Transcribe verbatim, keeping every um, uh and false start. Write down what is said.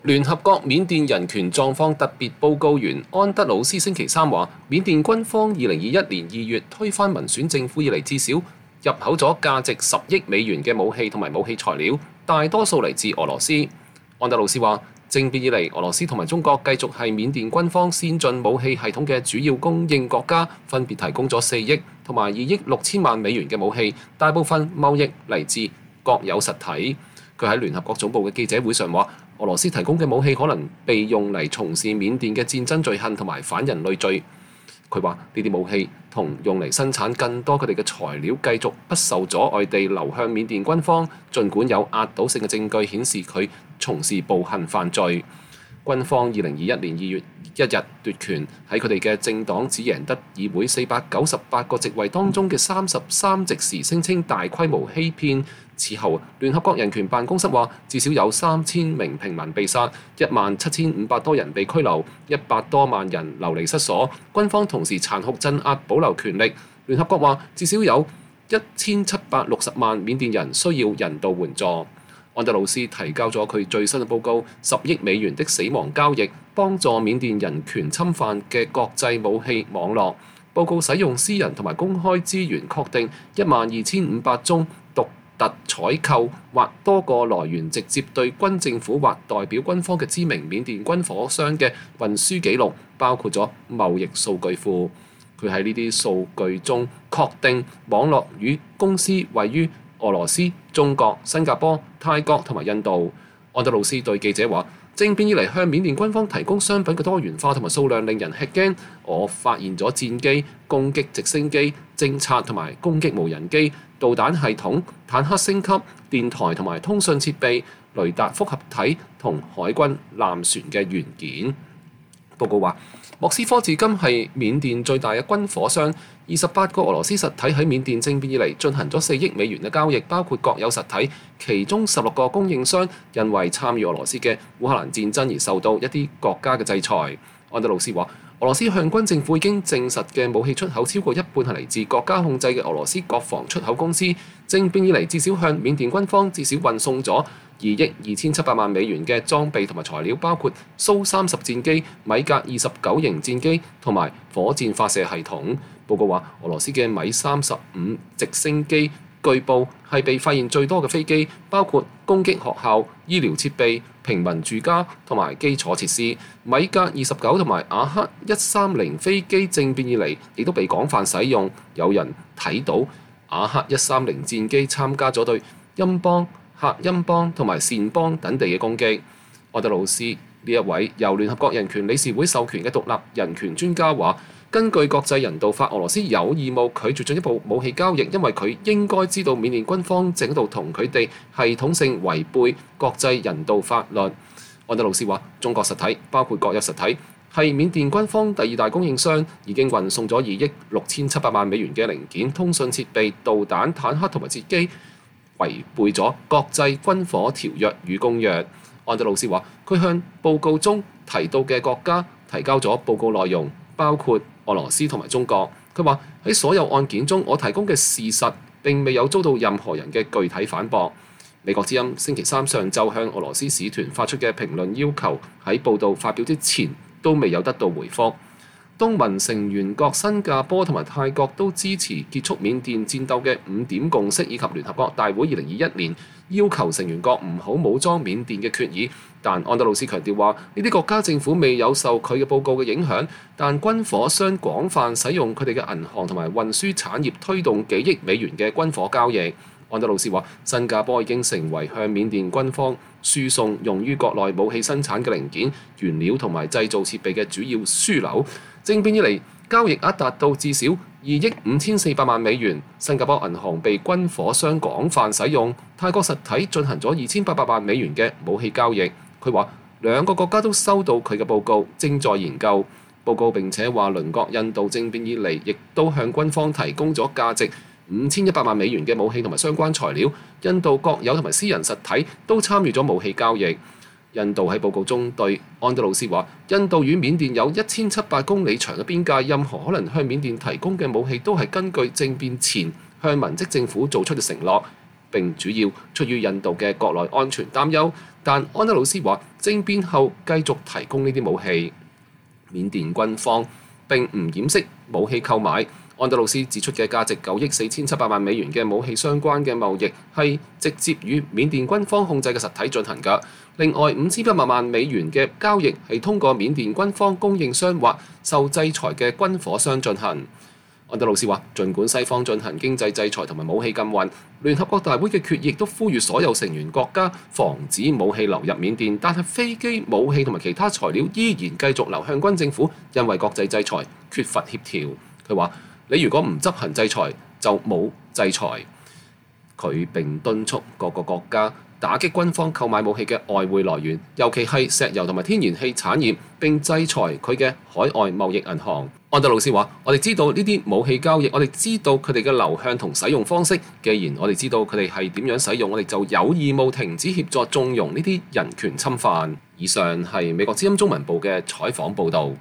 聯合國緬甸人權狀況特別報告員安德魯斯星期三話，緬甸軍方二零二一年二月推翻民選政府以嚟，至少入口咗價值十億美元嘅武器同埋武器材料，大多數嚟自俄羅斯。安德魯斯話，政變以嚟，俄羅斯同埋中國繼續係緬甸軍方先進武器系統嘅主要供應國家，分別提供咗四億同埋二億六千萬美元嘅武器，大部分貿易嚟自國有實體。佢喺聯合國總部嘅記者會上話，俄羅斯提供嘅武器可能被用嚟從事緬甸嘅戰爭罪行同埋反人類罪。佢話呢啲武器同用嚟生產更多佢哋嘅材料繼續不受阻礙地流向緬甸軍方，儘管有壓倒性嘅證據顯示佢從事暴行犯罪。軍方二零二一年二月一日奪權，喺佢哋嘅政黨只贏得議會四百九十八個席位當中嘅三十三席時，聲稱大規模欺騙。此後，聯合國人權辦公室話，至少有三千名平民被殺，一萬七千五百多人被拘留，一百多萬人流離失所。軍方同時殘酷鎮壓保留權力。聯合國話，至少有一千七百六十萬緬甸人需要人道援助。安德魯斯提交咗佢最新嘅報告，十億美元的死亡交易，幫助緬甸人權侵犯嘅國際武器網絡。報告使用私人同埋公開資源確定一萬二千五百宗獨特採購或多個來源直接對軍政府或代表軍方嘅知名緬甸軍火商嘅運輸記錄，包括咗貿易數據庫。佢喺呢啲數據中確定網絡與公司位於俄羅斯、中國、新加坡、泰國同埋印度。安德魯斯對記者話，政變以嚟向緬甸軍方提供商品嘅多元化同埋數量令人吃驚。我發現咗戰機、攻擊直升機、偵察同埋攻擊無人機、導彈系統、坦克升級、電台同埋通訊設備、雷達複合體同海軍艦船嘅元件。報告話，莫斯科至今係緬甸最大嘅軍火商，二十八個俄羅斯實體喺緬甸政變以嚟進行咗四億美元嘅交易，包括國有實體，其中十六個供應商因為參與俄羅斯嘅烏克蘭戰爭而受到一啲國家嘅制裁。安德魯斯話，俄羅斯向軍政府已經證實嘅武器出口超過一半係嚟自國家控制嘅俄羅斯國防出口公司。政變以嚟至少向緬甸軍方至少運送咗二億二千七百萬美元嘅裝備同埋材料，包括蘇三十戰機、米格二十九型戰機同埋火箭發射系統。報告話，俄羅斯嘅米三十五直升機據報係被發現最多嘅飛機，包括攻擊學校、醫療設備、平民住家同埋基礎設施。米格二十九同埋雅克一三零飛機政變以嚟，亦都被廣泛使用。有人睇到雅克一三零戰機參加咗對欽邦、克欽邦同埋善邦等地嘅攻擊。安德魯斯呢一位由聯合國人權理事會授權嘅獨立人權專家話，根據國際人道法，俄羅斯有義務拒絕進一步武器交易，因為佢應該知道緬甸軍方正喺度同佢哋系統性違背國際人道法律。安德魯斯話，中國實體包括國有實體係緬甸軍方第二大供應商，已經運送咗二億六千七百萬美元嘅零件、通訊設備、導彈、坦克同埋戰機，違背咗國際軍火條約與公約。安德魯斯話，佢向報告中提到嘅國家提交咗報告內容，包括俄羅斯同埋中國。佢話，喺所有案件中，我提供嘅事實並未有遭到任何人嘅具體反駁。美國之音星期三上晝向俄羅斯使團發出嘅評論要求喺報導發表之前都未有得到回覆。東盟成員國新加坡同埋泰國都支持結束緬甸戰鬥嘅五點共識，以及聯合國大會二零二一年要求成員國唔好武裝緬甸嘅決議。但安德魯斯強調話，呢啲國家政府未有受佢嘅報告嘅影響，但軍火商廣泛使用佢哋嘅銀行同埋運輸產業推動幾億美元嘅軍火交易。安德魯斯話，新加坡已經成為向緬甸軍方輸送用於國內武器生產嘅零件、原料同埋製造設備嘅主要樞紐。政變以嚟，交易額達到至少二億五千四百萬美元。新加坡銀行被軍火商廣泛使用，泰國實體進行咗二千八百萬美元嘅武器交易。佢話兩個國家都收到佢嘅報告，正在研究報告，並且話鄰國印度政變以嚟，亦都向軍方提供咗價值五千一百萬美元嘅武器同埋相關材料。印度國有同埋私人實體都參與咗武器交易。印度喺報告中對安德魯斯話，印度與緬甸有一千七百公里長嘅邊界，任何可能向緬甸提供嘅武器都係根據政變前向文職政府做出嘅承諾， 並主要出於印度嘅國內安全擔憂。但安德魯斯話，政變後繼續提供呢啲武器。緬甸軍方並唔掩飾武器購買。安德魯斯指出嘅價值九億四千七百萬美元嘅武器相關嘅貿易係直接與緬甸軍方控制嘅實體進行㗎。另外五千一百萬美元嘅交易係通過緬甸軍方供應商或受制裁嘅軍火商進行。安德魯斯話，儘管西方進行經濟制裁同埋武器禁運，聯合國大會嘅決議亦都呼籲所有成員國家防止武器流入緬甸，但係飛機、武器同埋其他材料依然繼續流向軍政府，因為國際制裁缺乏協調。佢話：你如果唔執行制裁，就冇制裁。佢並敦促各個國家打擊軍方購買武器嘅外匯來源，尤其係石油同埋天然氣產業，並制裁佢嘅海外貿易銀行。安德魯斯話：我哋知道呢啲武器交易，我哋知道佢哋嘅流向同使用方式。既然我哋知道佢哋係點樣使用，我哋就有義務停止協助縱容呢啲人權侵犯。以上係美國之音中文部嘅採訪報導。